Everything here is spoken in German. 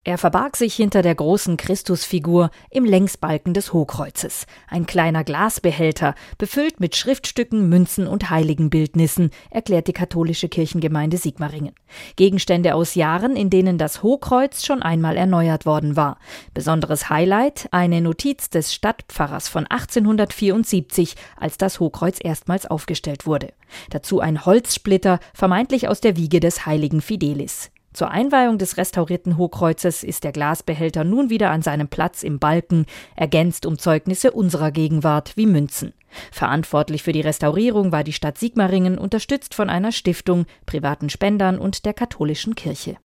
Er verbarg sich hinter der großen Christusfigur im Längsbalken des Hochkreuzes. Ein kleiner Glasbehälter, befüllt mit Schriftstücken, Münzen und Heiligenbildnissen, erklärt die katholische Kirchengemeinde Sigmaringen. Gegenstände aus Jahren, in denen das Hochkreuz schon einmal erneuert worden war. Besonderes Highlight, eine Notiz des Stadtpfarrers von 1874, als das Hochkreuz erstmals aufgestellt wurde. Dazu ein Holzsplitter, vermeintlich aus der Wiege des heiligen Fidelis. Zur Einweihung des restaurierten Hochkreuzes ist der Glasbehälter nun wieder an seinem Platz im Balken, ergänzt um Zeugnisse unserer Gegenwart wie Münzen. Verantwortlich für die Restaurierung war die Stadt Sigmaringen, unterstützt von einer Stiftung, privaten Spendern und der katholischen Kirche.